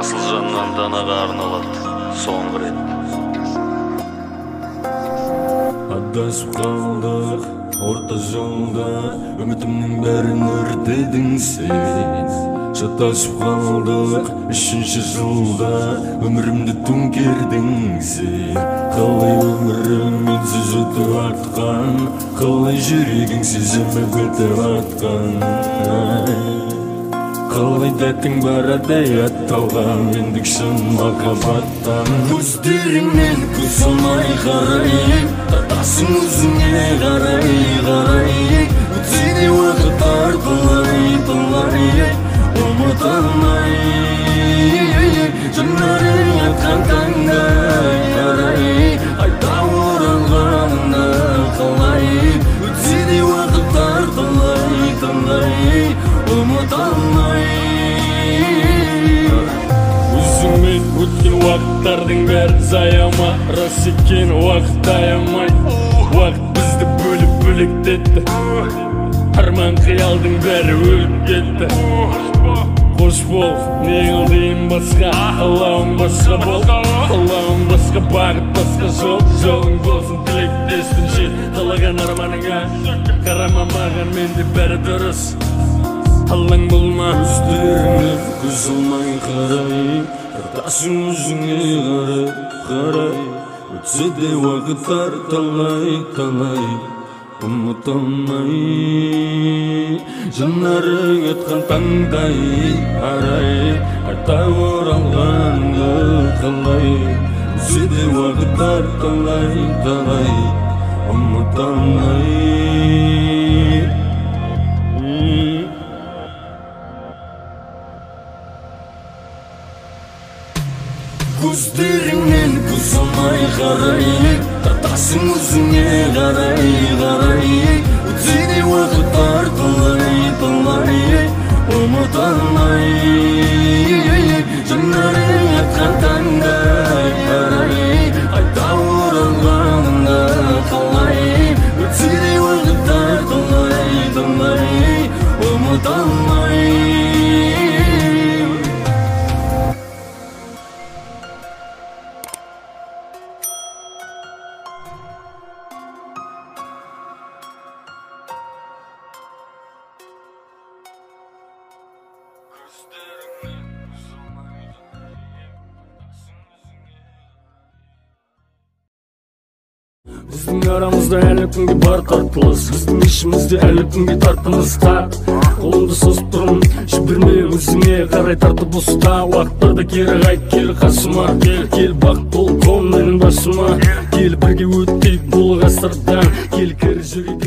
Асылжаннан Данаға арналады соңғы рет. Адасып қалдық орта жолда, үмітімнің бәрін өртедің сен. Шатасып қалдық үшінші жылда, өмірімді төңкердің сен. Қалай өмірім менсіз өтіп атқан, қалай жүрегің сезімі бітіп атқан. Қалай дәтің барадай атталған, мендік шын махаббаттан. Көздеріңнен көз алмай қарайын, тартасың өзіңе қарай. Өтсе уақыттар талай, ұмыта алмай. Жанарың атқан таңдай қарай, айта оралғанына қалай. Өтсе уақыттар талай, ұмыта алмай. Өзіңмен өткен уақыттардың бәрі заяма, рас екен уақыт аямай. Уақыт бізді бөлектетті, арман қиялдың бәрі өліп кетті. Қош бол, не қылдейін басқа, қалауың басқа бол, қалауың басқа бағыт, басқа жол. Жолың болсын тілектеспінші, қалаған арманыңа қарама маған, менде бәрі дұрыс. Алаң болма, көздеріңе көз алмай қарай, тартасың өзіңе қарай. Өтсе де уақыттар талай, ұмыта алмай. Жанарың атқан таңдай арай, айта оралғанды қалай. Өтсе де уақыттар талай, ұмыта алмай. Көздеріңнен көз алмай қарай, тартасың өзіңе қарай. Өтсе де уақыттар талай, ұмыта алмай. Жанарың атқан таңдай арай, айта оралғанына қалай. Өтсе де уақыттар талай, ұмыта алмай. Біздің арамызда әлі күнге бар тартылыс, біздің ішімізде әлі күнге тартымыз тар. Қолымды созып тұрмын, жіберме өзіңе қарай тартып ұста. Уақыттарда кері қайт, кел қасыма, кел бақ бол қол менің басыма. Кел бірге өттейік бұл ғасырдан, кел кері жүрейік.